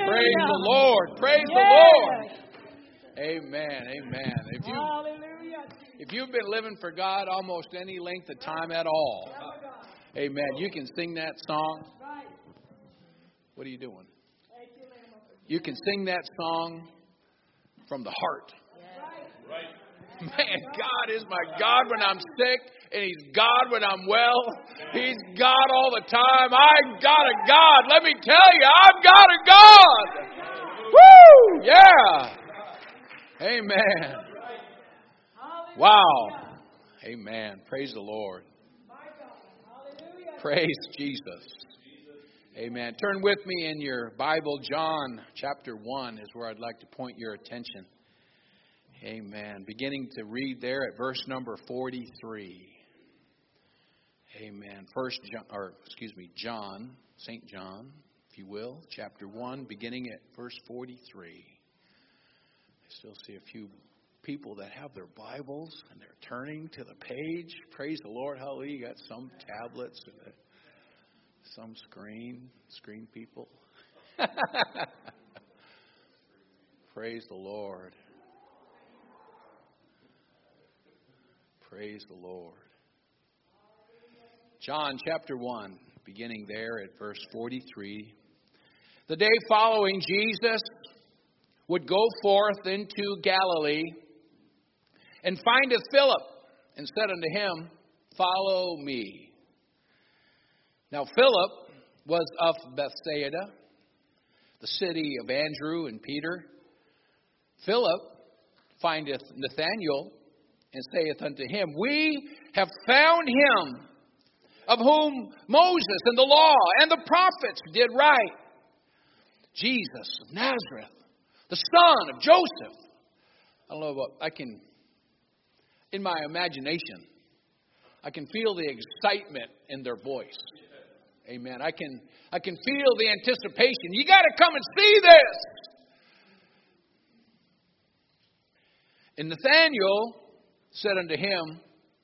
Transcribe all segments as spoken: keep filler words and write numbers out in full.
Praise the Lord. Praise Yes. the Lord. Amen. Amen. If you Hallelujah. if you've been living for God almost any length of time at all, amen, you can sing that song. What are you doing? You can sing that song from the heart. Man, God is my God when I'm sick, and He's God when I'm well. He's God all the time. I've got a God. Let me tell you, I've got a God. Woo! Yeah. Amen. Wow. Amen. Praise the Lord. Praise Jesus. Amen. Turn with me in your Bible. John chapter one is where I'd like to point your attention. Amen. Beginning to read there at verse number forty-three. Amen. First John, or excuse me, John, Saint John, if you will, chapter one, beginning at verse forty-three. I still see a few people that have their Bibles and they're turning to the page. Praise the Lord. Hallelujah. You got some tablets and some screen, screen people. Praise the Lord. Praise the Lord. John chapter one, beginning there at verse forty-three. The day following, Jesus would go forth into Galilee and findeth Philip and said unto him, Follow me. Now Philip was of Bethsaida, the city of Andrew and Peter. Philip findeth Nathanael and saith unto him, We have found him, of whom Moses and the law and the prophets did write, Jesus of Nazareth, the son of Joseph. I don't know what I can, in my imagination, I can feel the excitement in their voice. Amen. I can, I can feel the anticipation. You got to come and see this. And Nathanael said unto him,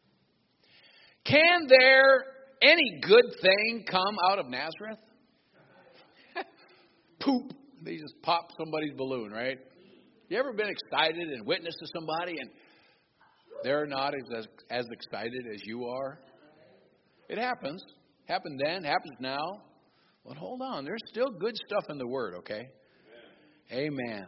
Can there any good thing come out of Nazareth? Poop. They just pop somebody's balloon, right? You ever been excited and witnessed to somebody and they're not as, as excited as you are? It happens. Happened then, happens now. But hold on, there's still good stuff in the Word, okay? Amen. Amen.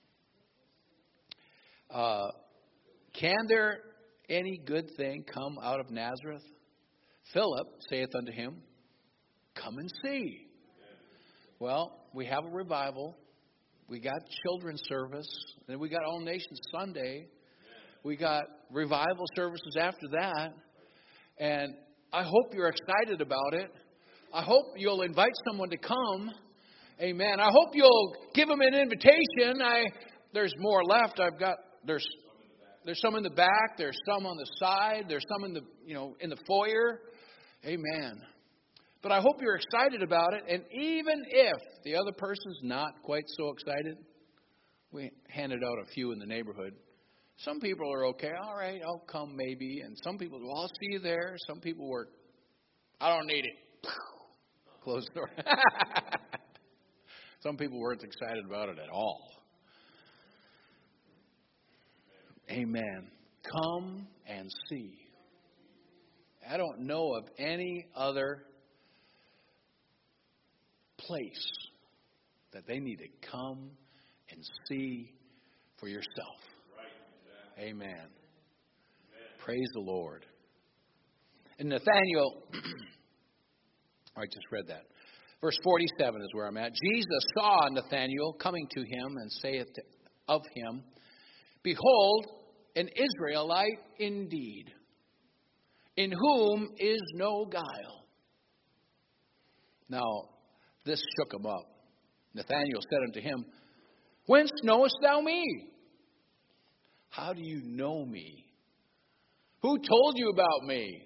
Uh, can there any good thing come out of Nazareth? Philip saith unto him, Come and see. Well, we have a revival. We got children's service. Then we got All Nations Sunday. We got revival services after that. And I hope you're excited about it. I hope you'll invite someone to come. Amen. I hope you'll give them an invitation. I there's more left. I've got there's there's some in the back. There's some on the side. There's some in the you know in the foyer. Amen. But I hope you're excited about it. And even if the other person's not quite so excited, we handed out a few in the neighborhood. Some people are okay. All right, I'll come maybe. And some people, well, I'll see you there. Some people were, I don't need it. Close the door. Some people weren't excited about it at all. Amen. Come and see. I don't know of any other place that they need to come and see for yourself. Right. Amen. Amen. Praise the Lord. And Nathanael, I just read that. Verse forty-seven is where I'm at. Jesus saw Nathanael coming to him and saith of him, Behold, an Israelite indeed, in whom is no guile. Now, this shook him up. Nathanael said unto him, Whence knowest thou me? How do you know me? Who told you about me?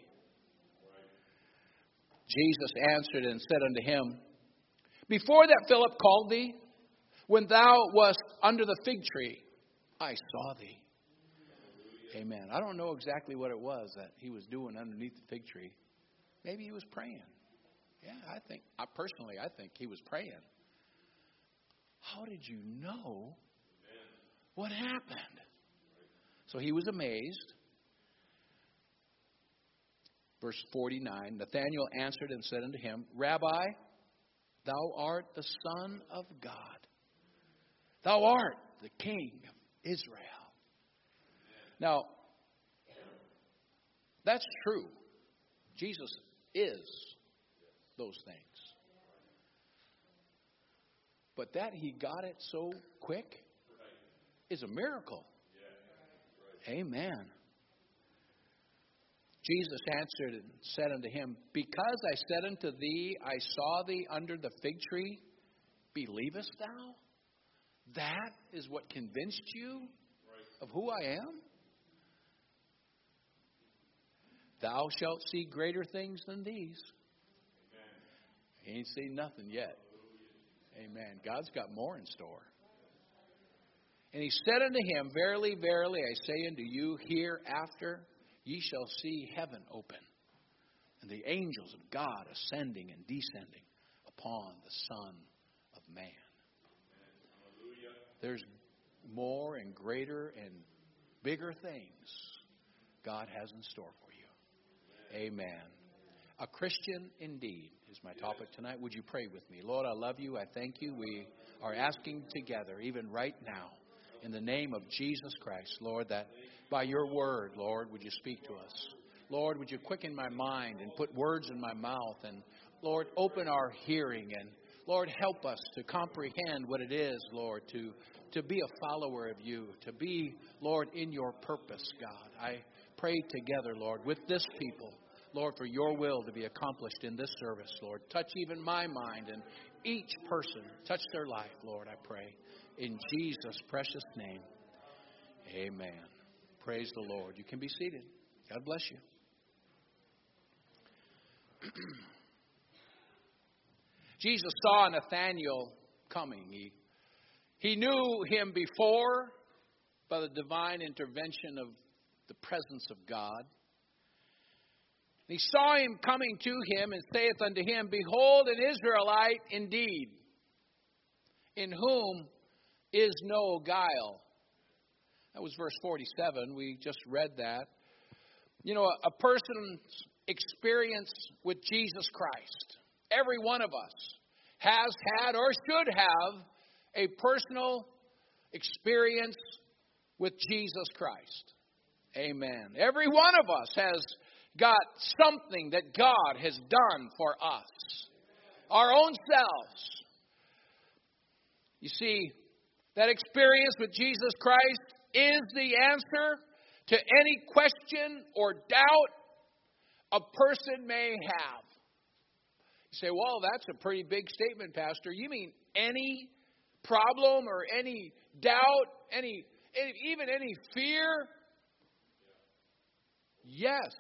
Jesus answered and said unto him, Before that Philip called thee, when thou wast under the fig tree, I saw thee. Amen. I don't know exactly what it was that he was doing underneath the fig tree. Maybe he was praying. Yeah, I think, I personally, I think he was praying. how did you know what happened? So he was amazed. Verse forty-nine, Nathanael answered and said unto him, Rabbi, thou art the Son of God. Thou art the King of Israel. Now, that's true. Jesus is those things. But that he got it so quick is a miracle. Amen. Jesus answered and said unto him, Because I said unto thee, I saw thee under the fig tree, believest thou? That is what convinced you of who I am? Thou shalt see greater things than these. He ain't seen nothing yet. Amen. God's got more in store. And he said unto him, Verily, verily, I say unto you, hereafter ye shall see heaven open, and the angels of God ascending and descending upon the Son of Man. There's more and greater and bigger things God has in store for you. Amen. A Christian indeed is my topic tonight. Would you pray with me? Lord, I love you. I thank you. We are asking together, even right now, in the name of Jesus Christ, Lord, that by your word, Lord, would you speak to us? Lord, would you quicken my mind and put words in my mouth? And, Lord, open our hearing. And, Lord, help us to comprehend what it is, Lord, to, to be a follower of you, to be, Lord, in your purpose, God. I pray together, Lord, with this people, Lord, for your will to be accomplished in this service, Lord. Touch even my mind and each person. Touch their life, Lord, I pray. In Jesus' precious name, amen. Praise the Lord. You can be seated. God bless you. Jesus saw Nathanael coming. He, he knew him before by the divine intervention of the presence of God. He saw him coming to him and saith unto him, Behold, an Israelite indeed, in whom is no guile. That was verse forty-seven. We just read that. You know, a, a person's experience with Jesus Christ, every one of us has had or should have a personal experience with Jesus Christ. Amen. Every one of us has got something that God has done for us. Our own selves. You see, that experience with Jesus Christ is the answer to any question or doubt a person may have. You say, well, that's a pretty big statement, Pastor. You mean any problem or any doubt, any, any even any fear? Yes.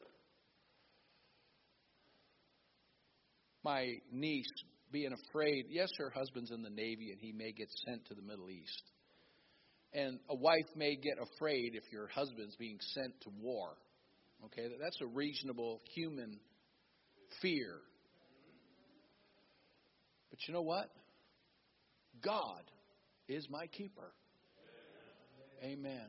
My niece being afraid, yes, her husband's in the Navy and he may get sent to the Middle East. And a wife may get afraid if your husband's being sent to war. Okay, that's a reasonable human fear. But you know what? God is my keeper. Amen.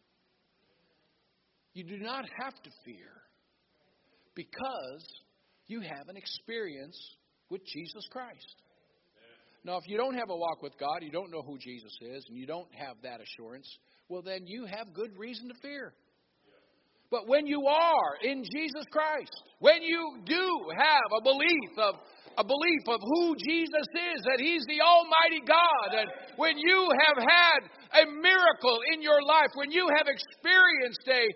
You do not have to fear because you have an experience with Jesus Christ. Now, if you don't have a walk with God, you don't know who Jesus is, and you don't have that assurance, well, then you have good reason to fear. But when you are in Jesus Christ, when you do have a belief of a belief of who Jesus is, that He's the Almighty God, and when you have had a miracle in your life, when you have experienced a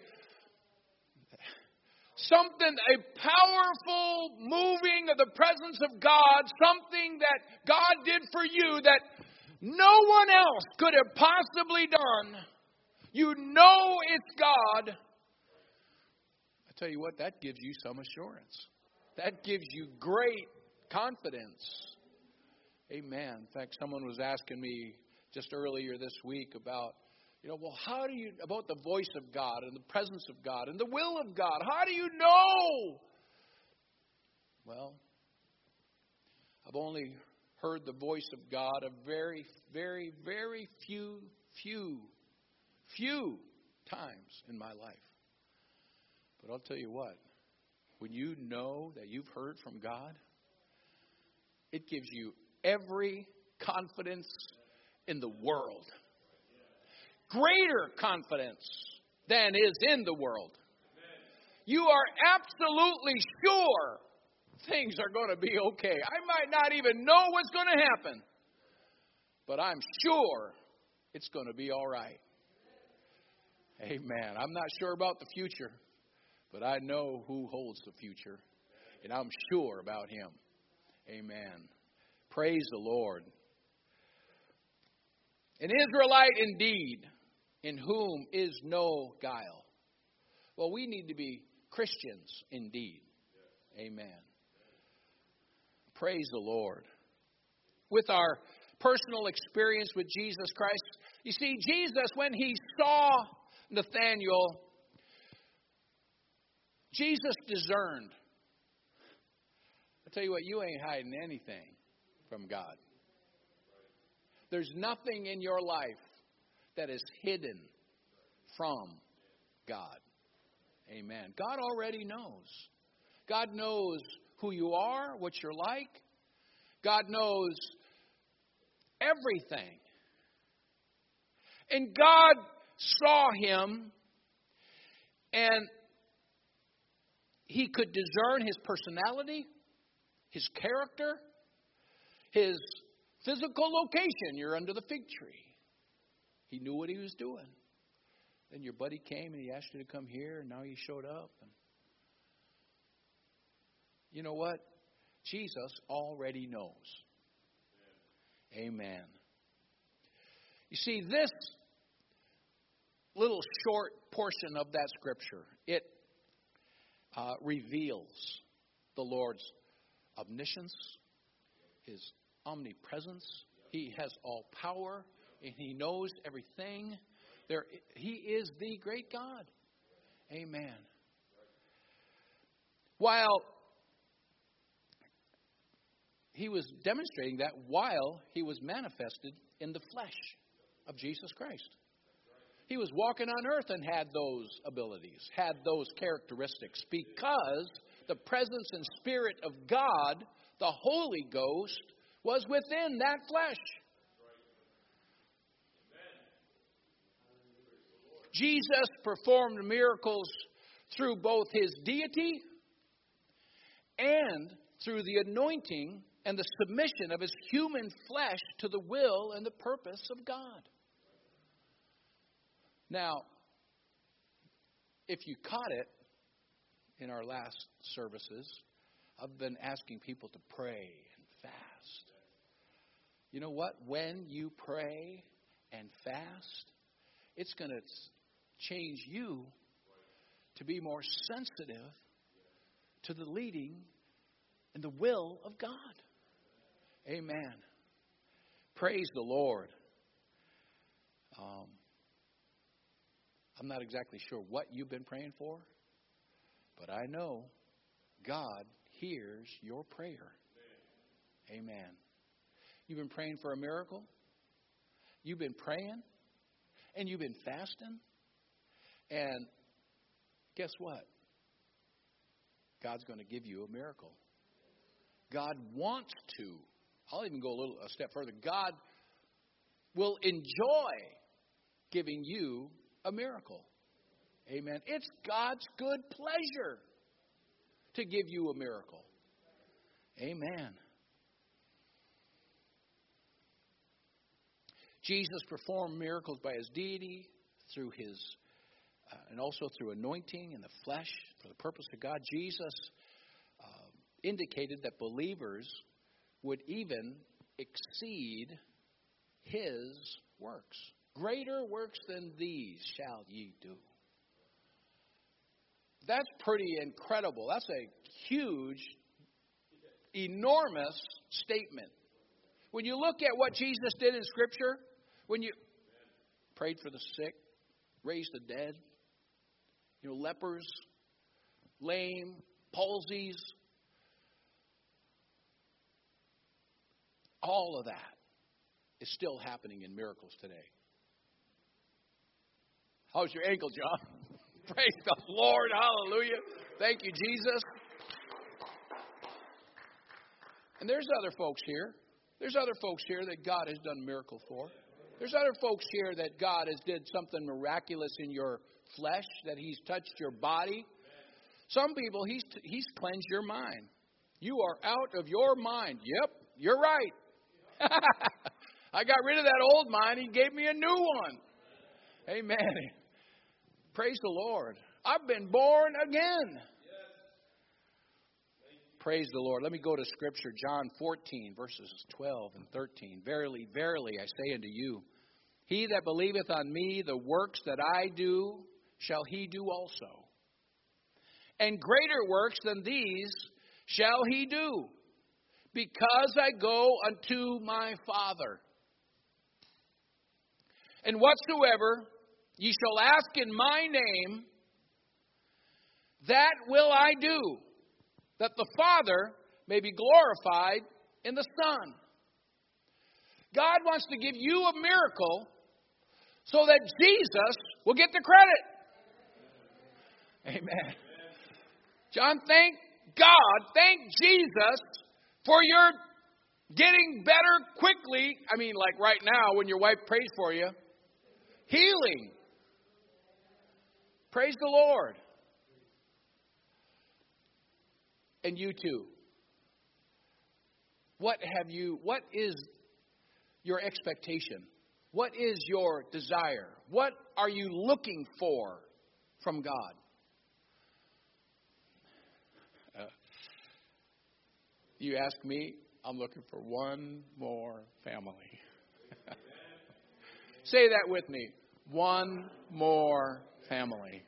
something, a powerful moving of the presence of God, something that God did for you that no one else could have possibly done. You know it's God. I tell you what, that gives you some assurance. That gives you great confidence. Amen. In fact, someone was asking me just earlier this week about, you know, well, how do you, about the voice of God and the presence of God and the will of God? How do you know? Well, I've only heard the voice of God a very, very, very few, few, few times in my life. But I'll tell you what, when you know that you've heard from God, it gives you every confidence in the world. Greater confidence than is in the world. You are absolutely sure things are going to be okay. I might not even know what's going to happen, but I'm sure it's going to be all right. Amen. I'm not sure about the future, but I know who holds the future, and I'm sure about Him. Amen. Praise the Lord. An Israelite indeed, in whom is no guile. Well, we need to be Christians indeed. Amen. Praise the Lord. With our personal experience with Jesus Christ, you see, Jesus, when He saw Nathanael, Jesus discerned. I tell you what, you ain't hiding anything from God. There's nothing in your life that is hidden from God. Amen. God already knows. God knows who you are, what you're like. God knows everything. And God saw him, and He could discern his personality, his character, his physical location. You're under the fig tree. He knew what he was doing. Then your buddy came and he asked you to come here, and now you showed up. And you know what? Jesus already knows. Amen. You see, this little short portion of that scripture, it uh, reveals the Lord's omniscience, His omnipresence. He has all power, and He knows everything. There, He is the great God. Amen. While He was demonstrating that while He was manifested in the flesh of Jesus Christ. He was walking on earth and had those abilities, had those characteristics, because the presence and Spirit of God, the Holy Ghost, was within that flesh. Jesus performed miracles through both His deity and through the anointing and the submission of His human flesh to the will and the purpose of God. Now, if you caught it in our last services, I've been asking people to pray and fast. You know what? When you pray and fast, it's going to change you to be more sensitive to the leading and the will of God. Amen. Praise the Lord. Um, I'm not exactly sure what you've been praying for, but I know God hears your prayer. Amen. You've been praying for a miracle. You've been praying, and you've been fasting. And guess what? God's going to give you a miracle. God wants to. I'll even go a little a step further. God will enjoy giving you a miracle. Amen. It's God's good pleasure to give you a miracle. Amen. Jesus performed miracles by His deity, through His, uh, and also through anointing in the flesh for the purpose of God. Jesus uh, indicated that believers would even exceed His works. Greater works than these shall ye do. That's pretty incredible. That's a huge, enormous statement. When you look at what Jesus did in Scripture, when you prayed for the sick, raised the dead, you know, lepers, lame, palsies, All of that is still happening in miracles today. How's your ankle, John? Praise the Lord. Hallelujah. Thank you, Jesus. And there's other folks here. There's other folks here that God has done a miracle for. There's other folks here that God has did something miraculous in your flesh, that He's touched your body. Some people, He's He's cleansed your mind. You are out of your mind. Yep, you're right. I got rid of that old mind. He gave me a new one. Amen. Praise the Lord. I've been born again. Praise the Lord. Let me go to Scripture, John fourteen, verses twelve and thirteen. Verily, verily, I say unto you, he that believeth on me, the works that I do, shall he do also. And greater works than these shall he do, because I go unto my Father. And whatsoever ye shall ask in my name, that will I do, that the Father may be glorified in the Son. God wants to give you a miracle so that Jesus will get the credit. Amen. John, thank God, thank Jesus for your getting better quickly. I mean, like right now when your wife prays for you. Healing. Praise the Lord. And you too. What have you, what is your expectation? What is your desire? What are you looking for from God? Uh, you ask me, I'm looking for one more family. Say that with me. One more family.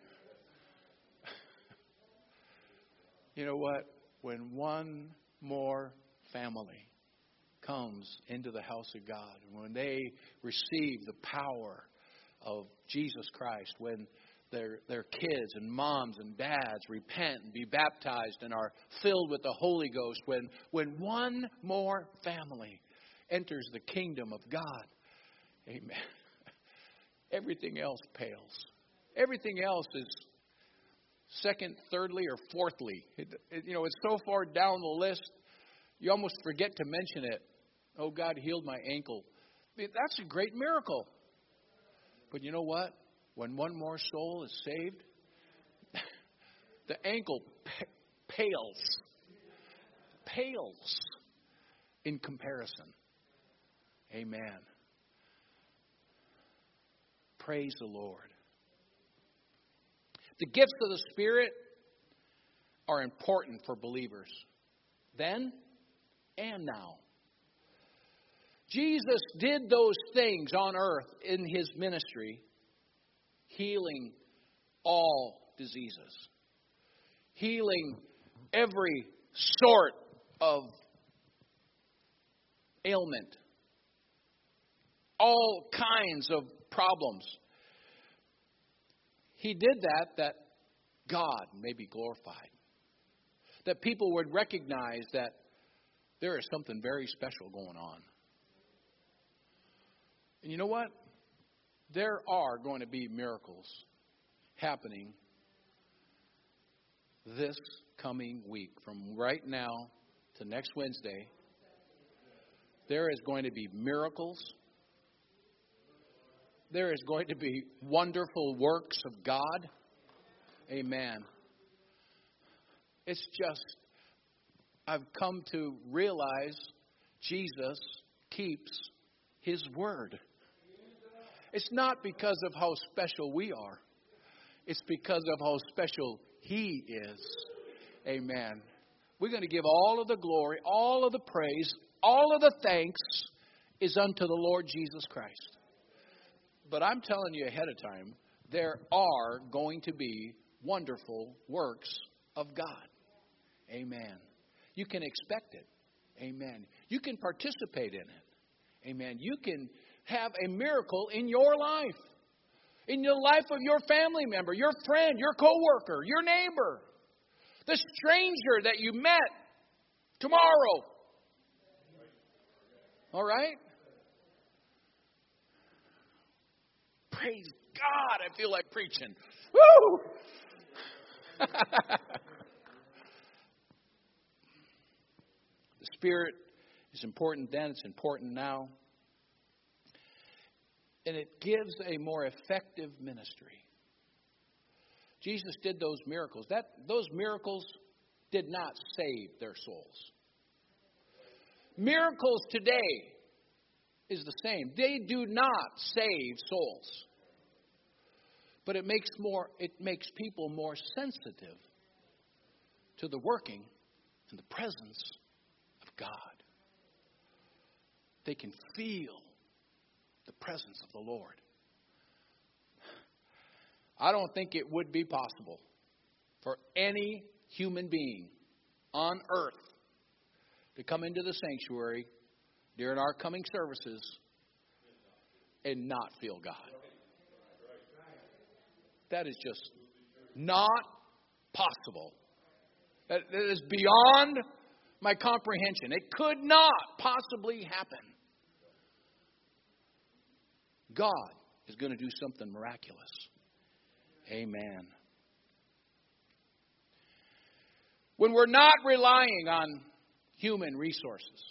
You know what? When one more family comes into the house of God, and when they receive the power of Jesus Christ, when their their kids and moms and dads repent and be baptized and are filled with the Holy Ghost, when when one more family enters the kingdom of God, amen, everything else pales. Everything else is second, thirdly, or fourthly. It, it, you know, it's so far down the list, you almost forget to mention it. Oh, God healed my ankle. That's a great miracle. But you know what? When one more soul is saved, the ankle p- pales. Pales in comparison. Amen. Praise the Lord. The gifts of the Spirit are important for believers then and now. Jesus did those things on earth in His ministry, healing all diseases, healing every sort of ailment, all kinds of problems. He did that that God may be glorified. That people would recognize that there is something very special going on. And you know what? There are going to be miracles happening this coming week. From right now to next Wednesday, there is going to be miracles. There is going to be wonderful works of God. Amen. It's just, I've come to realize Jesus keeps His word. It's not because of how special we are. It's because of how special He is. Amen. We're going to give all of the glory, all of the praise, all of the thanks is unto the Lord Jesus Christ. But I'm telling you ahead of time, there are going to be wonderful works of God. Amen. You can expect it. Amen. You can participate in it. Amen. You can have a miracle in your life, in the life of your family member, your friend, your coworker, your neighbor, the stranger that you met tomorrow. All right? Praise God, I feel like preaching. Woo! The Spirit is important then, it's important now. And it gives a more effective ministry. Jesus did those miracles. That those miracles did not save their souls. Miracles today is the same. They do not save souls. But it makes more it makes people more sensitive to the working and the presence of God. They can feel the presence of the Lord. I don't think it would be possible for any human being on earth to come into the sanctuary during our coming services and not feel God. That is just not possible. That is beyond my comprehension. It could not possibly happen. God is going to do something miraculous. Amen. When we're not relying on human resources,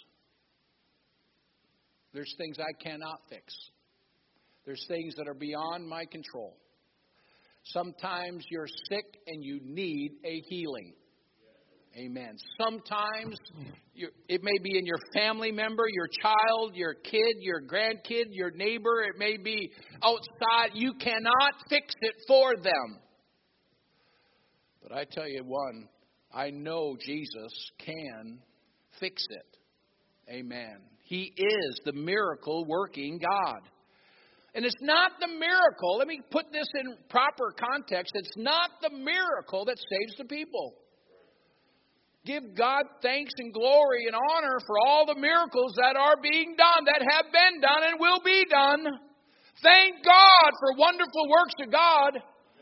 there's things I cannot fix. There's things that are beyond my control. Sometimes you're sick and you need a healing. Amen. Sometimes you're, it may be in your family member, your child, your kid, your grandkid, your neighbor. It may be outside. You cannot fix it for them. But I tell you one, I know Jesus can fix it. Amen. He is the miracle working God. And it's not the miracle. Let me put this in proper context. It's not the miracle that saves the people. Give God thanks and glory and honor for all the miracles that are being done, that have been done and will be done. Thank God for wonderful works of God.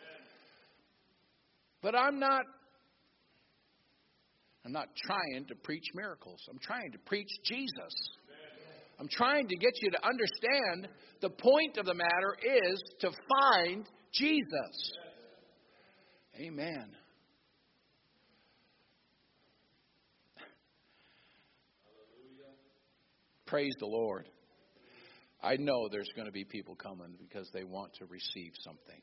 But I'm not, I'm not trying to preach miracles. I'm trying to preach Jesus. I'm trying to get you to understand the point of the matter is to find Jesus. Amen. Praise the Lord. I know there's going to be people coming because they want to receive something.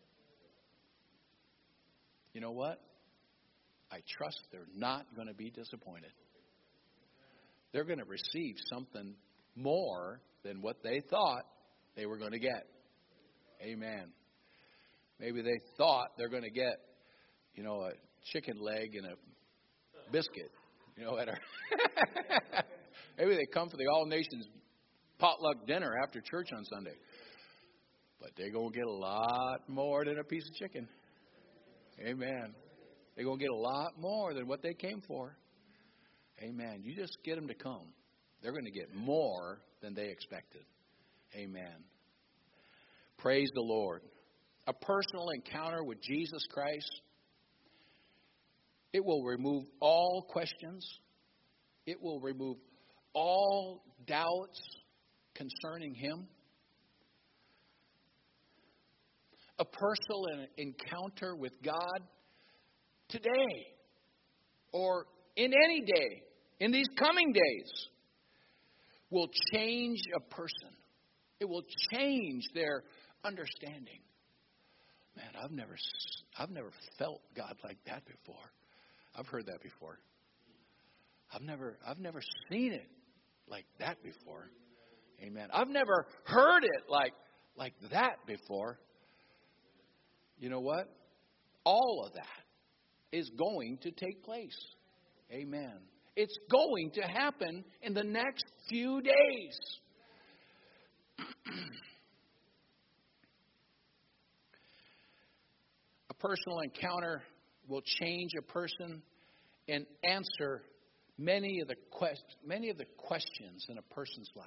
You know what? I trust they're not going to be disappointed. They're going to receive something more than what they thought they were going to get. Amen. Maybe they thought they're going to get, you know, a chicken leg and a biscuit, you know, at our maybe they come for the All Nations potluck dinner after church on Sunday. But they're going to get a lot more than a piece of chicken. Amen. They're going to get a lot more than what they came for. Amen. You just get them to come. They're going to get more than they expected. Amen. Praise the Lord. A personal encounter with Jesus Christ, it will remove all questions. It will remove all doubts concerning Him. A personal encounter with God today or in any day, in these coming days, will change a person. It will change their understanding. Man, I've never, I've never felt God like that before. I've heard that before. I've never, I've never seen it like that before. Amen. I've never heard it like, like that before. You know what? All of that is going to take place. Amen. It's going to happen in the next few days. A personal encounter will change a person and answer many of the quest- many of the questions in a person's life.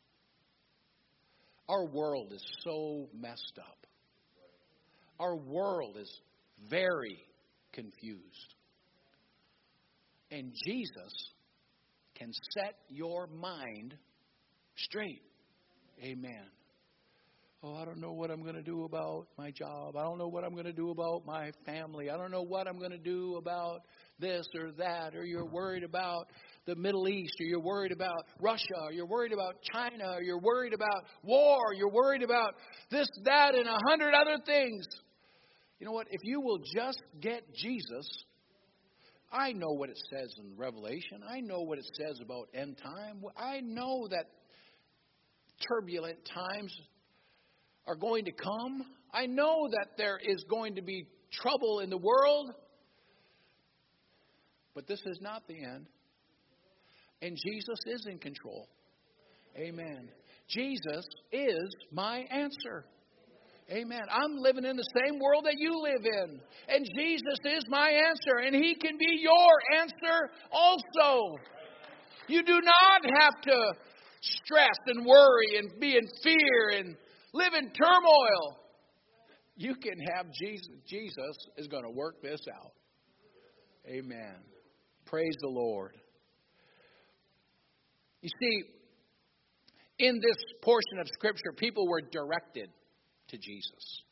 Our world is so messed up. Our world is very confused. And Jesus can set your mind straight. Amen. Oh, I don't know what I'm going to do about my job. I don't know what I'm going to do about my family. I don't know what I'm going to do about this or that. Or you're worried about the Middle East. Or you're worried about Russia. Or you're worried about China. Or you're worried about war. Or you're worried about this, that, and a hundred other things. You know what? If you will just get Jesus, I know what it says in Revelation. I know what it says about end time. I know that turbulent times are going to come. I know that there is going to be trouble in the world. But this is not the end. And Jesus is in control. Amen. Jesus is my answer. Amen. I'm living in the same world that you live in. And Jesus is my answer. And He can be your answer also. You do not have to stress and worry and be in fear and live in turmoil. You can have Jesus. Jesus is going to work this out. Amen. Praise the Lord. You see, in this portion of Scripture, people were directed to Jesus.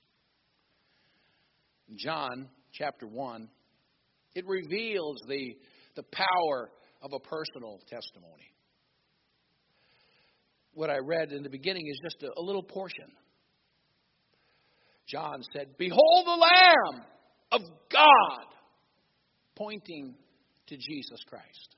John chapter one, it reveals the, the power of a personal testimony. What I read in the beginning is just a, a little portion. John said, "Behold the Lamb of God," pointing to Jesus Christ.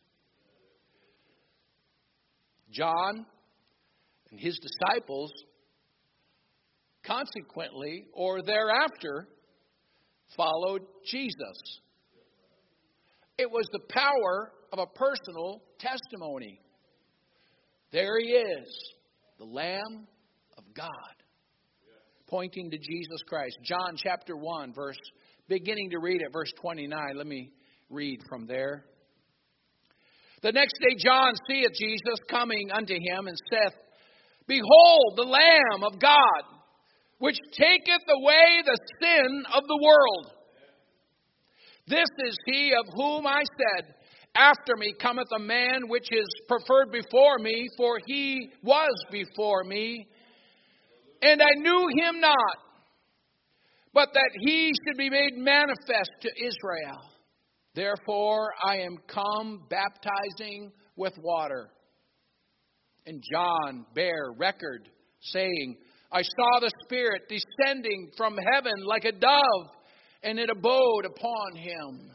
John and his disciples consequently or thereafter followed Jesus. It was the power of a personal testimony. There He is, the Lamb of God, pointing to Jesus Christ. John chapter one, verse, beginning to read at verse twenty-nine. Let me read from there. "The next day John seeth Jesus coming unto him, and saith, Behold the Lamb of God, which taketh away the sin of the world. This is he of whom I said, After me cometh a man which is preferred before me, for he was before me. And I knew him not, but that he should be made manifest to Israel. Therefore I am come baptizing with water. And John bare record, saying, I saw the Spirit descending from heaven like a dove, and it abode upon him.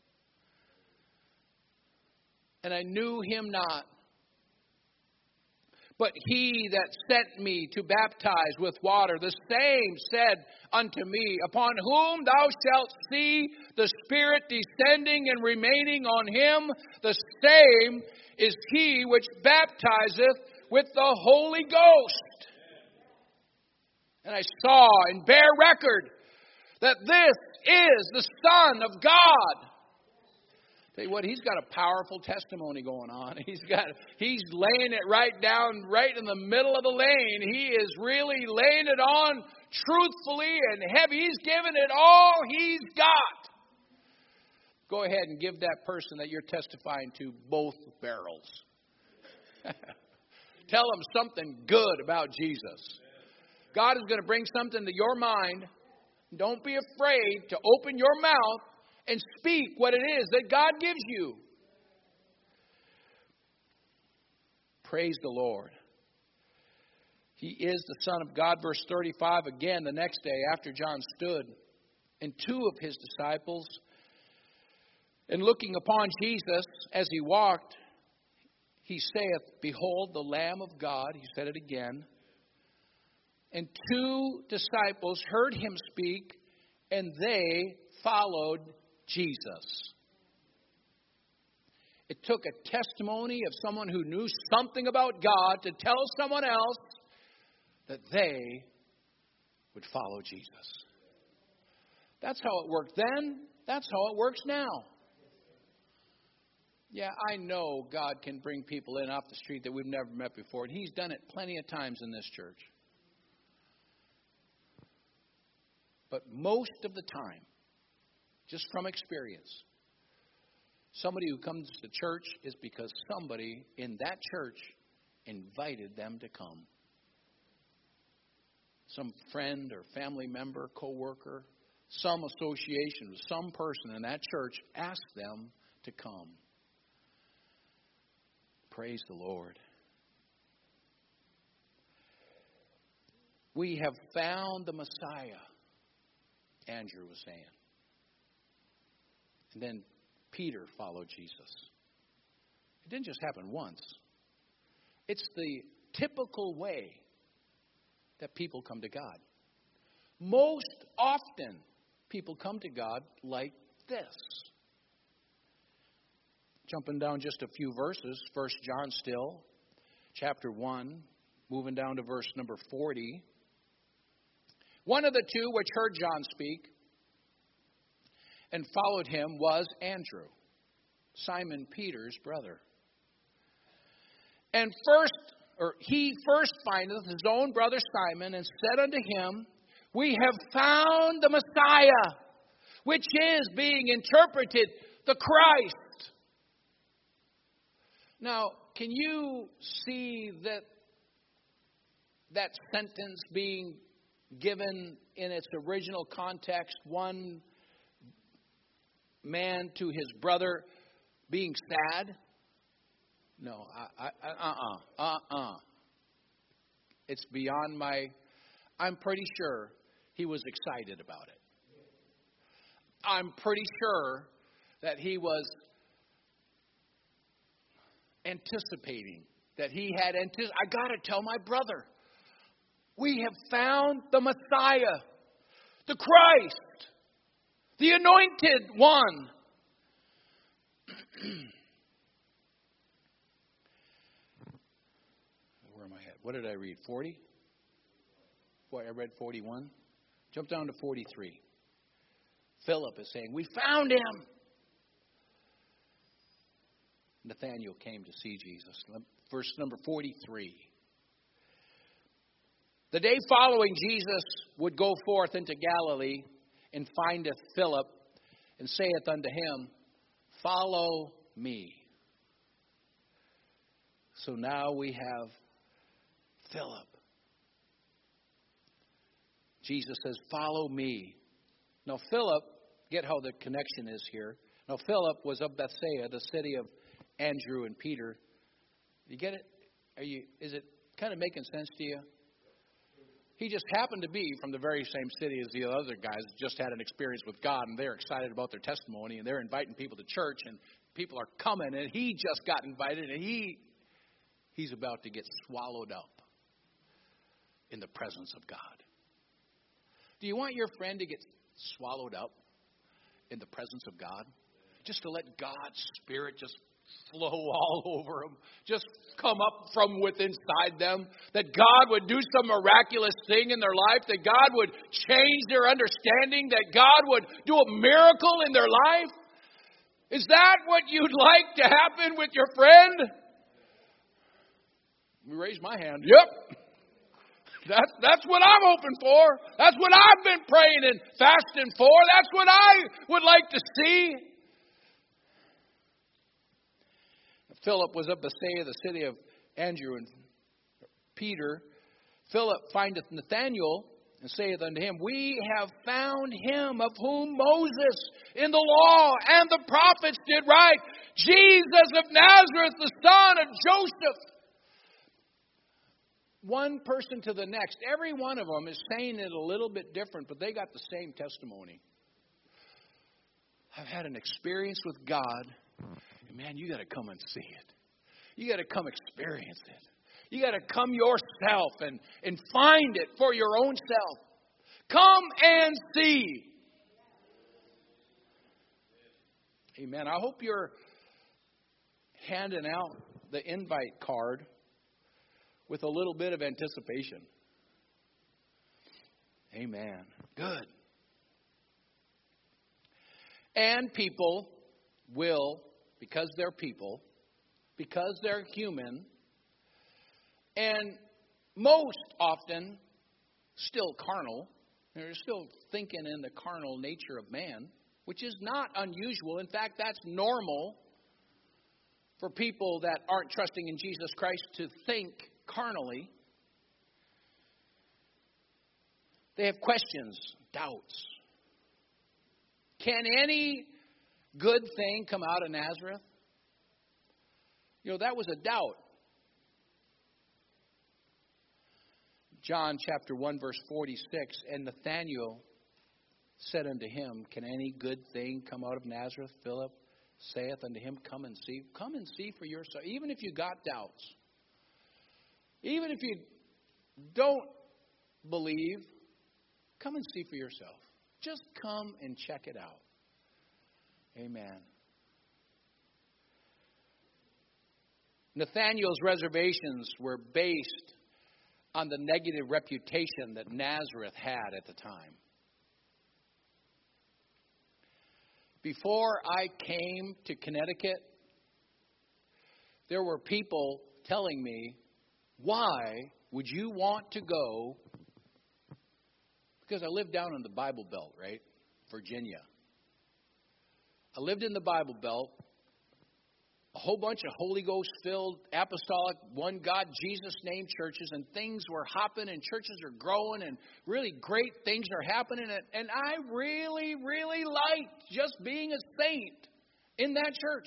And I knew him not. But he that sent me to baptize with water, the same said unto me, Upon whom thou shalt see the Spirit descending and remaining on him, the same is he which baptizeth with the Holy Ghost. And I saw and bear record that this is the Son of God. Tell you what, he's got a powerful testimony going on. He's got, he's laying it right down, right in the middle of the lane. He is really laying it on truthfully and heavy. He's giving it all he's got. Go ahead and give that person that you're testifying to both barrels. Tell them something good about Jesus. God is going to bring something to your mind. Don't be afraid to open your mouth and speak what it is that God gives you. Praise the Lord. He is the Son of God. Verse thirty-five, again, the next day after John stood, and two of his disciples, and looking upon Jesus as he walked, he saith, Behold the Lamb of God. He said it again. And two disciples heard him speak, and they followed Jesus. It took a testimony of someone who knew something about God to tell someone else that they would follow Jesus. That's how it worked then. That's how it works now. Yeah, I know God can bring people in off the street that we've never met before, and He's done it plenty of times in this church. But most of the time, just from experience, somebody who comes to church is because somebody in that church invited them to come. Some friend or family member, co-worker, some association with some person in that church asked them to come. Praise the Lord. We have found the Messiah, Andrew was saying. And then Peter followed Jesus. It didn't just happen once. It's the typical way that people come to God. Most often, people come to God like this. Jumping down just a few verses, First John still, chapter one, moving down to verse number forty. One of the two which heard John speak and followed him was Andrew, Simon Peter's brother. And first, or he first findeth his own brother Simon, and said unto him, We have found the Messiah, which is being interpreted the Christ. Now, can you see that that sentence being given in its original context, one man to his brother being sad? No, I, I, uh-uh, uh-uh. It's beyond my, I'm pretty sure he was excited about it. I'm pretty sure that he was anticipating, that he had anticipated, I got to tell my brother. We have found the Messiah, the Christ, the anointed one. Where am I at? What did I read? forty? Boy, I read forty-one. Jump down to forty-three. Philip is saying, We found him. Nathanael came to see Jesus. Verse number forty-three. The day following, Jesus would go forth into Galilee, and findeth Philip, and saith unto him, Follow me. So now we have Philip. Jesus says, Follow me. Now Philip, get how the connection is here. Now Philip was of Bethsaida, the city of Andrew and Peter. You get it? Are you? Is it kind of making sense to you? He just happened to be from the very same city as the other guys, just had an experience with God, and they're excited about their testimony, and they're inviting people to church, and people are coming, and he just got invited, and he he's about to get swallowed up in the presence of God. Do you want your friend to get swallowed up in the presence of God? Just to let God's Spirit just flow all over them, just come up from within inside them, that God would do some miraculous thing in their life, that God would change their understanding, that God would do a miracle in their life? Is that what you'd like to happen with your friend? Let me raise my hand. Yep. That's, that's what I'm hoping for. That's what I've been praying and fasting for. That's what I would like to see. Philip was of Bethsaida, the city of Andrew and Peter. Philip findeth Nathanael, and saith unto him, We have found him of whom Moses in the law and the prophets did write, Jesus of Nazareth, the son of Joseph. One person to the next. Every one of them is saying it a little bit different, but they got the same testimony. I've had an experience with God. And man, you got to come and see it. You got to come experience it. You got to come yourself and, and find it for your own self. Come and see. Amen. I hope you're handing out the invite card with a little bit of anticipation. Amen. Good. And people will, because they're people, because they're human, and most often still carnal, they're still thinking in the carnal nature of man, which is not unusual. In fact, that's normal for people that aren't trusting in Jesus Christ to think carnally. They have questions, doubts. Can any good thing come out of Nazareth? You know, that was a doubt. John chapter one, verse forty-six, and Nathanael said unto him, can any good thing come out of Nazareth? Philip saith unto him, come and see. Come and see for yourself. Even if you got doubts, even if you don't believe, come and see for yourself. Just come and check it out. Amen. Nathanael's reservations were based on the negative reputation that Nazareth had at the time. Before I came to Connecticut, there were people telling me, why would you want to go? Because I lived down in the Bible Belt, right? Virginia. I lived in the Bible Belt. A whole bunch of Holy Ghost-filled, apostolic, one God, Jesus-named churches, and things were hopping, and churches are growing, and really great things are happening. And, and I really, really liked just being a saint in that church.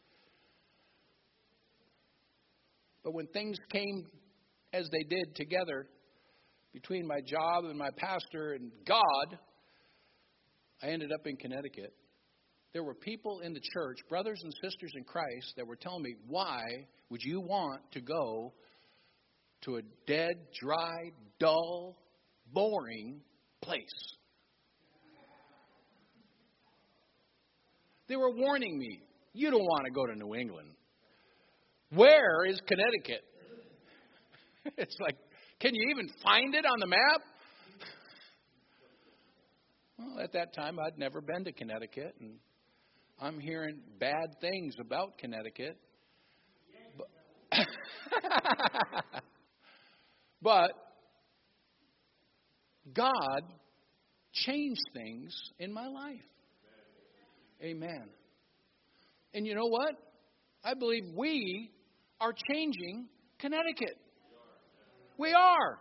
But when things came as they did together, between my job and my pastor and God, I ended up in Connecticut. There were people in the church, brothers and sisters in Christ, that were telling me, why would you want to go to a dead, dry, dull, boring place? They were warning me, you don't want to go to New England. Where is Connecticut? It's like, can you even find it on the map? Well, at that time, I'd never been to Connecticut, and I'm hearing bad things about Connecticut. But, but God changed things in my life. Amen. And you know what? I believe we are changing Connecticut. We are.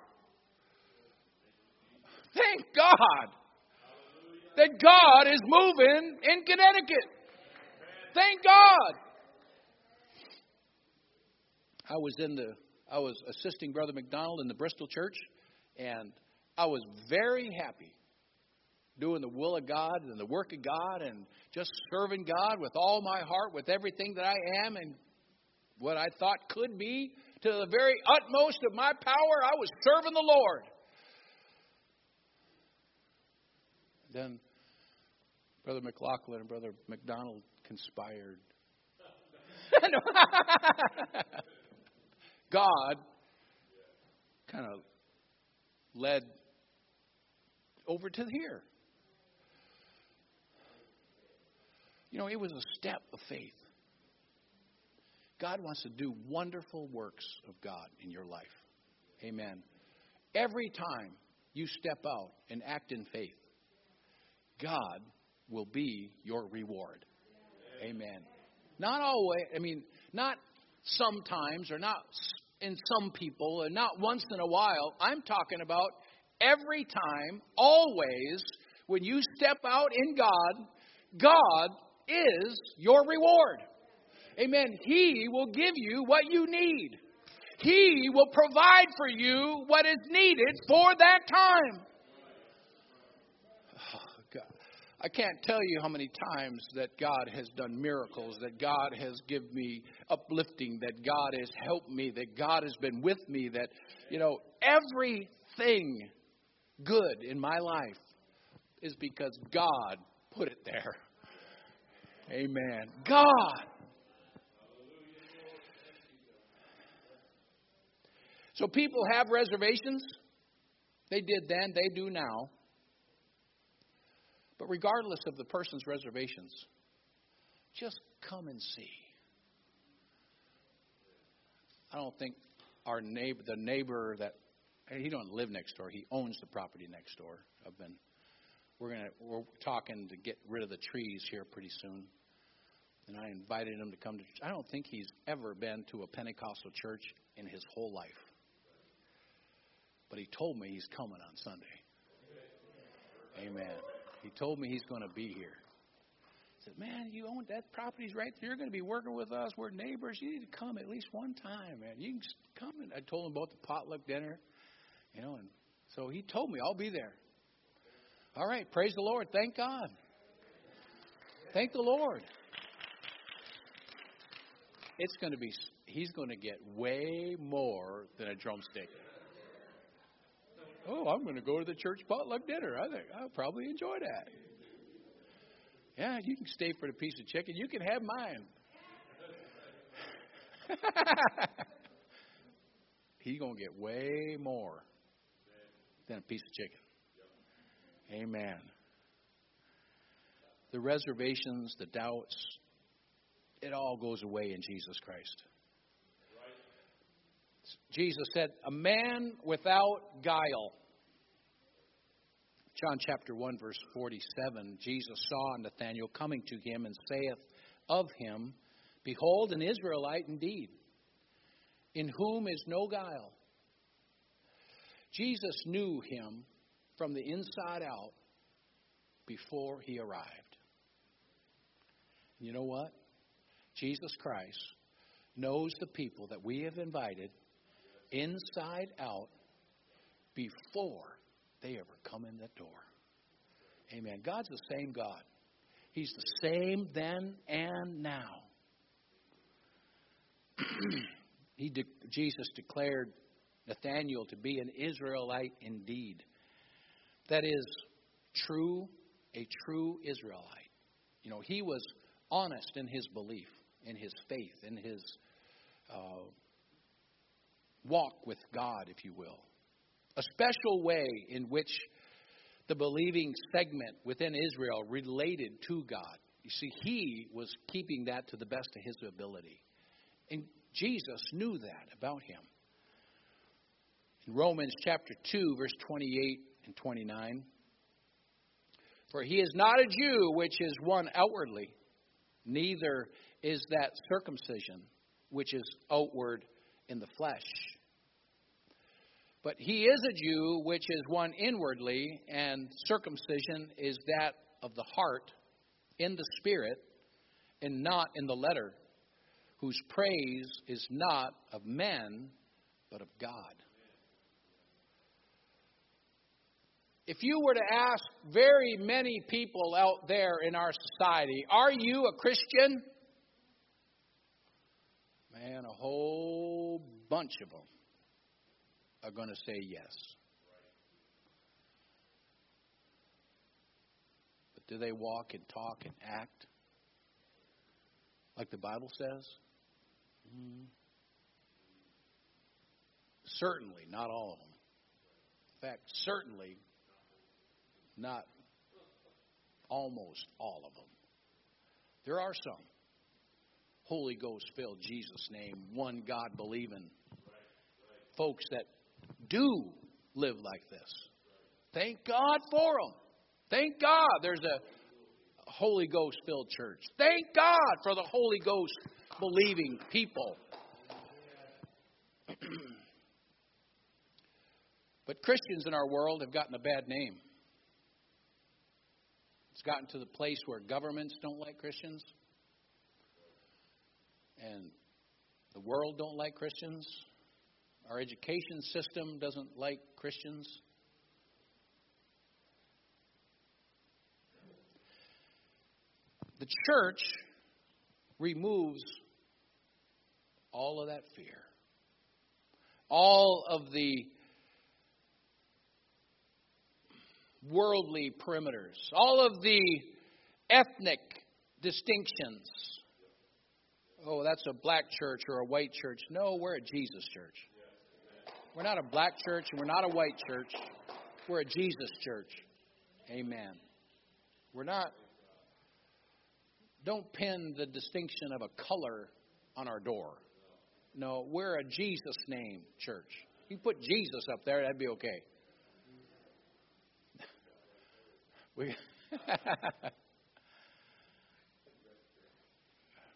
Thank God that God is moving in Connecticut. Thank God. I was in the I was assisting Brother McDonald in the Bristol church, and I was very happy doing the will of God and the work of God and just serving God with all my heart, with everything that I am and what I thought could be. To the very utmost of my power, I was serving the Lord. Then Brother McLaughlin and Brother McDonald conspired. God kind of led over to here. You know, it was a step of faith. God wants to do wonderful works of God in your life. Amen. Every time you step out and act in faith, God will be your reward. Amen. Not always, I mean, not sometimes or not in some people and not once in a while. I'm talking about every time, always, when you step out in God, God is your reward. Amen. He will give you what you need. He will provide for you what is needed for that time. Oh, God. I can't tell you how many times that God has done miracles, that God has given me uplifting, that God has helped me, that God has been with me, that, you know, everything good in my life is because God put it there. Amen. God. So people have reservations. They did then, they do now. But regardless of the person's reservations, just come and see. I don't think our neighbor, the neighbor that, he don't live next door. He owns the property next door. I've been, we're gonna, we're talking to get rid of the trees here pretty soon. And I invited him to come to church. I don't think he's ever been to a Pentecostal church in his whole life. But he told me he's coming on Sunday. Amen. He told me he's going to be here. He said, man, you own that property's right there. You're going to be working with us. We're neighbors. You need to come at least one time, man. You can come. And I told him about the potluck dinner. You know, and so he told me I'll be there. All right. Praise the Lord. Thank God. Thank the Lord. It's going to be, he's going to get way more than a drumstick. Oh, I'm going to go to the church potluck dinner. I think I'll probably enjoy that. Yeah, you can stay for the piece of chicken. You can have mine. He's going to get way more than a piece of chicken. Amen. The reservations, the doubts, it all goes away in Jesus Christ. Jesus said, a man without guile. John chapter one, verse forty-seven, Jesus saw Nathanael coming to him and saith of him, behold, an Israelite indeed, in whom is no guile. Jesus knew him from the inside out before he arrived. You know what? Jesus Christ knows the people that we have invited inside out before they ever come in that door. Amen. God's the same God. He's the same then and now. he de- Jesus declared Nathanael to be an Israelite indeed. That is true, a true Israelite. You know, he was honest in his belief, in his faith, in his uh, walk with God, if you will. A special way in which the believing segment within Israel related to God. You see, he was keeping that to the best of his ability. And Jesus knew that about him. In Romans chapter two, verse twenty-eight and twenty-nine, for he is not a Jew which is one outwardly, neither is that circumcision which is outward in the flesh. But he is a Jew which is one inwardly, and circumcision is that of the heart, in the spirit, and not in the letter, whose praise is not of men, but of God. If you were to ask very many people out there in our society, are you a Christian? Man, a whole bunch of them are going to say yes. But do they walk and talk and act like the Bible says? Mm. Certainly not all of them. In fact, certainly not almost all of them. There are some Holy Ghost filled, Jesus name, one God believing folks that do live like this. Thank God for them. Thank God there's a Holy Ghost filled church. Thank God for the Holy Ghost believing people. But Christians in our world have gotten a bad name. It's gotten to the place where governments don't like Christians. And the world don't like Christians. Our education system doesn't like Christians. The church removes all of that fear. All of the worldly perimeters. All of the ethnic distinctions. Oh, that's a black church or a white church. No, we're a Jesus church. We're not a black church and we're not a white church. We're a Jesus church. Amen. We're not. Don't pin the distinction of a color on our door. No, we're a Jesus name church. You put Jesus up there, that'd be okay. We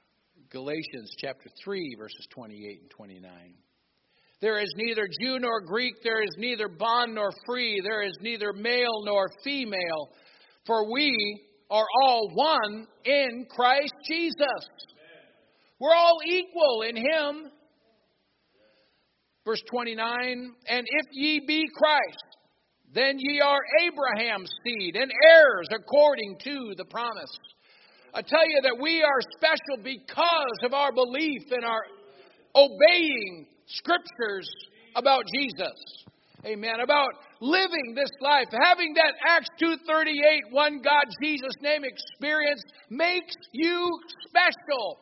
Galatians chapter three, verses twenty-eight and twenty-nine. There is neither Jew nor Greek, there is neither bond nor free, there is neither male nor female, for we are all one in Christ Jesus. We're all equal in Him. Verse twenty-nine, and if ye be Christ, then ye are Abraham's seed and heirs according to the promise. I tell you that we are special because of our belief and our obeying Scriptures about Jesus. Amen. About living this life. Having that Acts two thirty-eight, one God, Jesus name experience makes you special.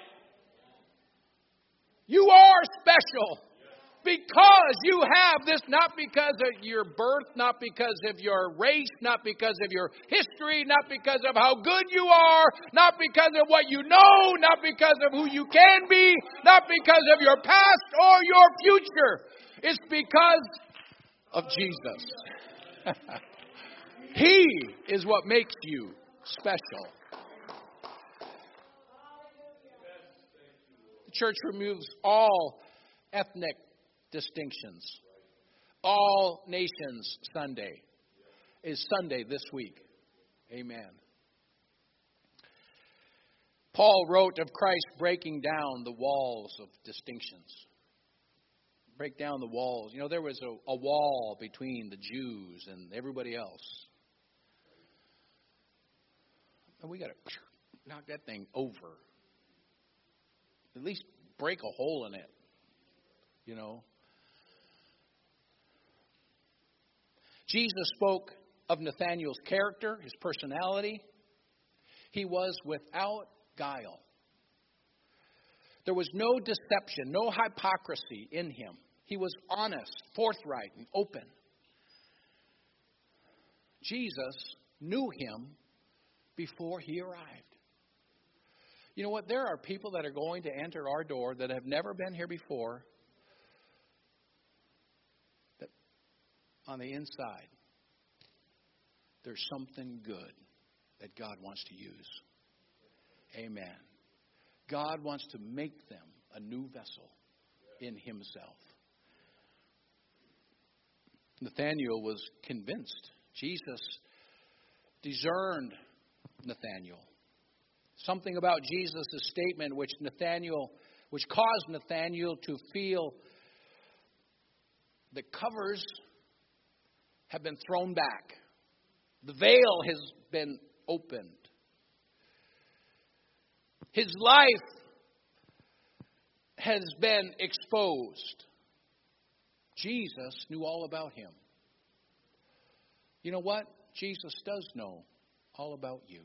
You are special. Because you have this, not because of your birth, not because of your race, not because of your history, not because of how good you are, not because of what you know, not because of who you can be, not because of your past or your future. It's because of Jesus. He is what makes you special. The church removes all ethnic distinctions. All Nations Sunday is Sunday this week. Amen. Paul wrote of Christ breaking down the walls of distinctions. Break down the walls. You know, there was a, a wall between the Jews and everybody else. And we got to knock that thing over. At least break a hole in it. You know. Jesus spoke of Nathanael's character, his personality. He was without guile. There was no deception, no hypocrisy in him. He was honest, forthright, and open. Jesus knew him before he arrived. You know what? There are people that are going to enter our door that have never been here before. That on the inside, there's something good that God wants to use. Amen. God wants to make them a new vessel in Himself. Nathanael was convinced. Jesus discerned Nathanael. Something about Jesus' statement which Nathanael, which caused Nathanael to feel the covers have been thrown back. The veil has been opened. His life has been exposed. Jesus knew all about him. You know what? Jesus does know all about you.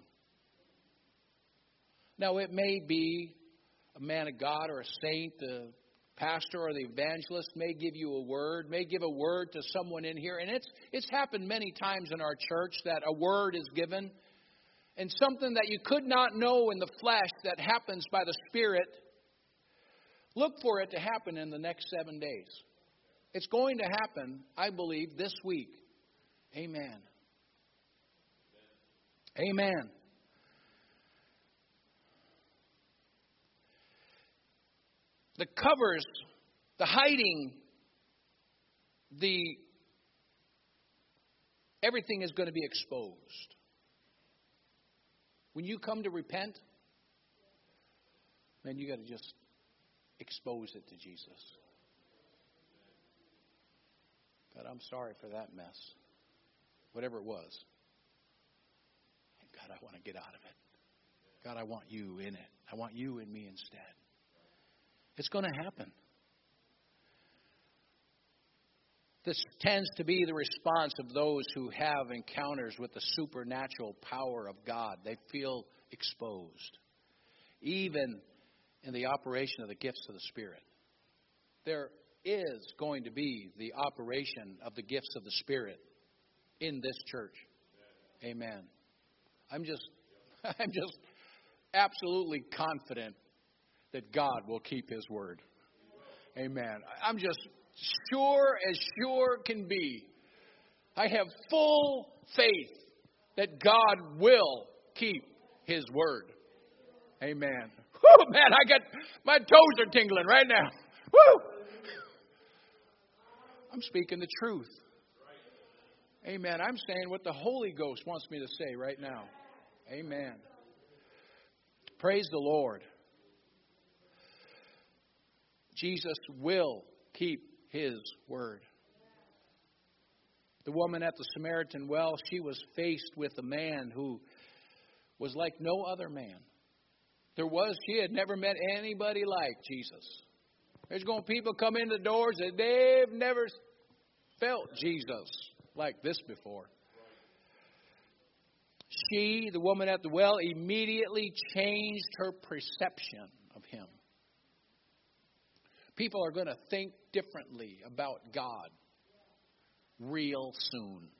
Now, it may be a man of God or a saint, the pastor or the evangelist may give you a word, may give a word to someone in here. And it's it's happened many times in our church that a word is given. And something that you could not know in the flesh that happens by the Spirit, look for it to happen in the next seven days. It's going to happen, I believe, this week. Amen. Amen. The covers, the hiding, the everything is going to be exposed. When you come to repent, then you got to just expose it to Jesus. God, I'm sorry for that mess. Whatever it was. God, I want to get out of it. God, I want you in it. I want you in me instead. It's going to happen. This tends to be the response of those who have encounters with the supernatural power of God. They feel exposed. Even in the operation of the gifts of the Spirit. There is going to be the operation of the gifts of the Spirit in this church. Amen. I'm just, I'm just absolutely confident that God will keep His word. Amen. I'm just sure as sure can be. I have full faith that God will keep His word. Amen. Whew, man, I got, my toes are tingling right now. Woo! I'm speaking the truth. Amen. I'm saying what the Holy Ghost wants me to say right now. Amen. Praise the Lord. Jesus will keep His word. The woman at the Samaritan well, she was faced with a man who was like no other man. There was, she had never met anybody like Jesus. There's going to people come in the doors that they've never felt Jesus like this before. She, the woman at the well, immediately changed her perception of Him. People are going to think differently about God real soon.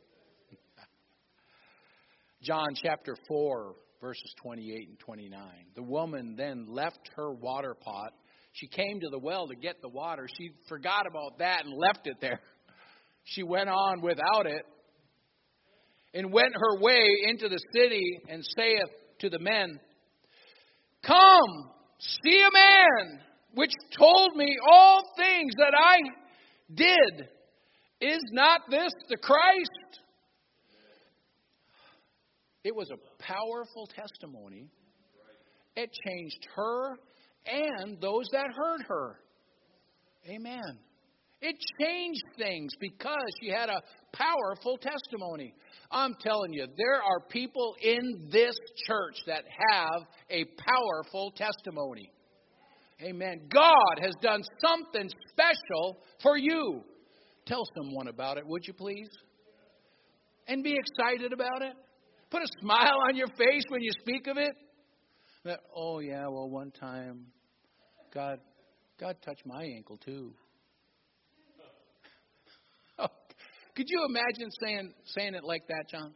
John chapter four, verses twenty-eight and twenty-nine. The woman then left her water pot. She came to the well to get the water. She forgot about that and left it there. She went on without it and went her way into the city and saith to the men, Come, see a man which told me all things that I did. Is not this the Christ? It was a powerful testimony. It changed her and those that heard her. Amen. It changed things because she had a powerful testimony. I'm telling you, there are people in this church that have a powerful testimony. Amen. God has done something special for you. Tell someone about it, would you please? And be excited about it. Put a smile on your face when you speak of it. That, oh yeah, well one time God God touched my ankle too. Oh, could you imagine saying saying it like that, John?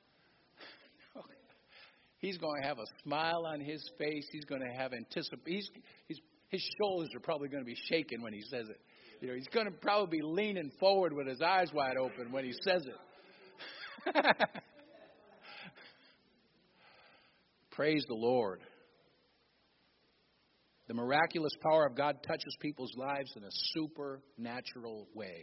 He's going to have a smile on his face. He's going to have anticipation. He's, he's, his shoulders are probably going to be shaking when he says it. You know, he's going to probably be leaning forward with his eyes wide open when he says it. Praise the Lord. The miraculous power of God touches people's lives in a supernatural way.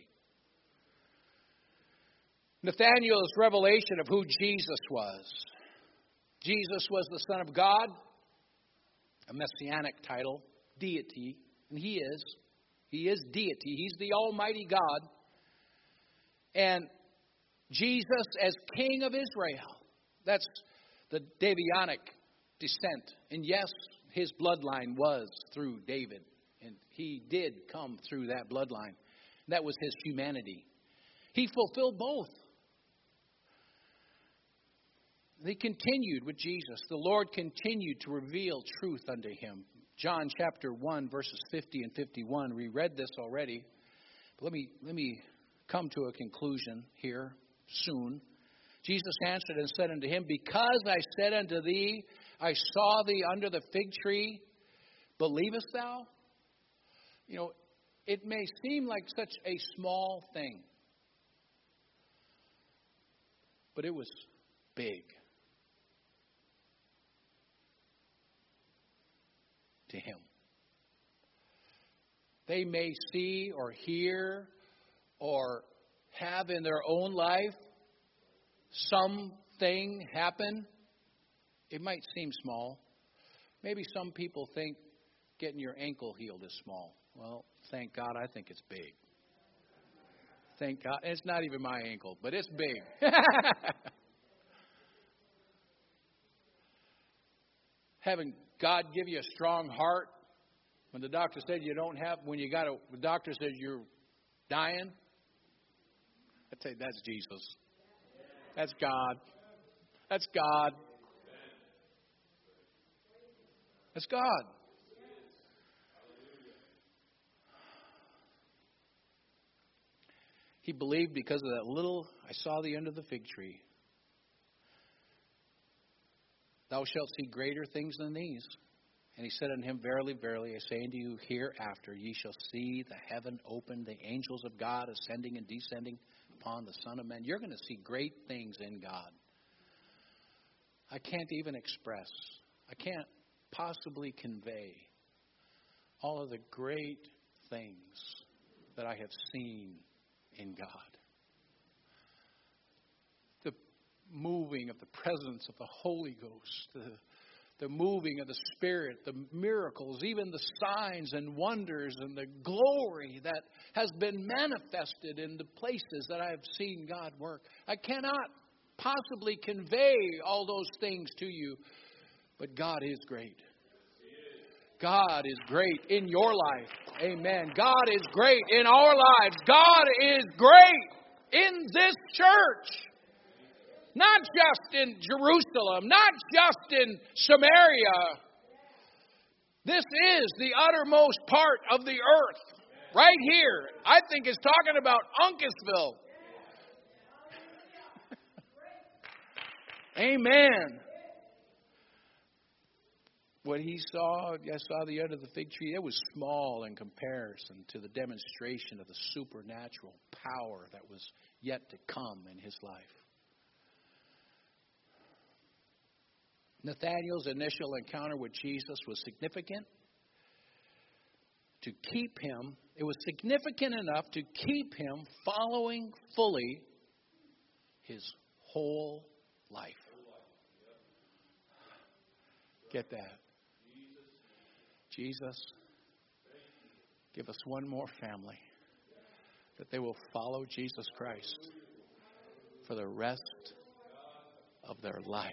Nathanael's revelation of who Jesus was. Jesus was the Son of God, a messianic title, deity, and He is. He is deity. He's the Almighty God. And Jesus as King of Israel. That's the Davidic descent. And yes, His bloodline was through David. And He did come through that bloodline. That was His humanity. He fulfilled both. They continued with Jesus. The Lord continued to reveal truth unto Him. John chapter one, verses fifty and fifty-one. We read this already. But let me, let me come to a conclusion here soon. Jesus answered and said unto him, Because I said unto thee, I saw thee under the fig tree, believest thou? You know, it may seem like such a small thing, but it was big to Him. They may see or hear or have in their own life something happen. It might seem small. Maybe some people think getting your ankle healed is small. Well, thank God, I think it's big. Thank God. It's not even my ankle, but it's big. Having God give you a strong heart when the doctor said you don't have, when you got a, the doctor said you're dying, I'd say that's Jesus. That's God. That's God. That's God. He believed because of that little, I saw the end of the fig tree. Thou shalt see greater things than these. And he said unto him, Verily, verily, I say unto you, hereafter ye shall see the heaven open, the angels of God ascending and descending upon the Son of Man. You're going to see great things in God. I can't even express. I can't possibly convey all of the great things that I have seen in God. The moving of the presence of the Holy Ghost, the The moving of the Spirit, the miracles, even the signs and wonders and the glory that has been manifested in the places that I have seen God work. I cannot possibly convey all those things to you, but God is great. God is great in your life. Amen. God is great in our lives. God is great in this church. Not just in Jerusalem, not just in Samaria. This is the uttermost part of the earth. Right here. I think it's talking about Uncasville. Amen. What he saw, I saw the end of the fig tree, it was small in comparison to the demonstration of the supernatural power that was yet to come in his life. Nathanael's initial encounter with Jesus was significant to keep him, it was significant enough to keep him following fully his whole life. Get that? Jesus, give us one more family that they will follow Jesus Christ for the rest of their life.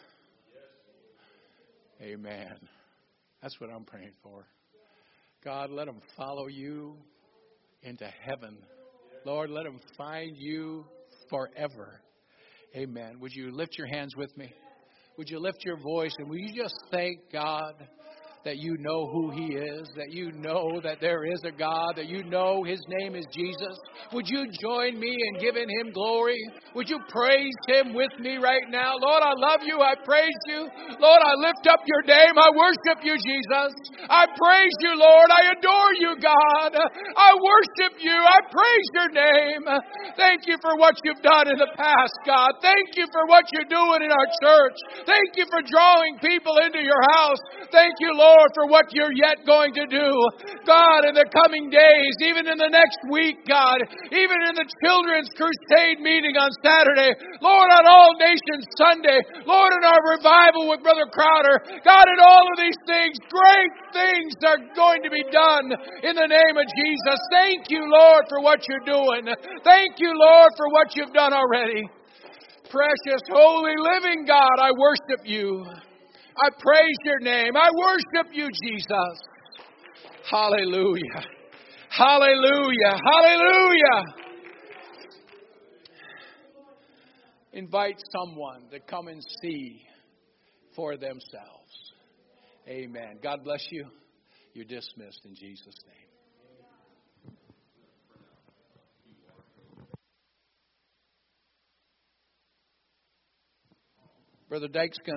Amen. That's what I'm praying for. God, let them follow you into heaven. Lord, let them find you forever. Amen. Would you lift your hands with me? Would you lift your voice and will you just thank God that you know who He is, that you know that there is a God, that you know His name is Jesus? Would you join me in giving Him glory? Would you praise Him with me right now? Lord, I love you. I praise you. Lord, I lift up your name. I worship you, Jesus. I praise you, Lord. I adore you, God. I worship you. I praise your name. Thank you for what you've done in the past, God. Thank you for what you're doing in our church. Thank you for drawing people into your house. Thank you, Lord, for what you're yet going to do. God, in the coming days, even in the next week, God, even in the children's crusade meeting on Saturday, Lord, on All Nations Sunday, Lord, in our revival with Brother Crowder, God, in all of these things, great things are going to be done in the name of Jesus. Thank you, Lord, for what you're doing. Thank you, Lord, for what you've done already. Precious, holy, living God, I worship you. I praise your name. I worship you, Jesus. Hallelujah. Hallelujah. Hallelujah. Invite someone to come and see for themselves. Amen. God bless you. You're dismissed in Jesus' name. Brother Dyke's going to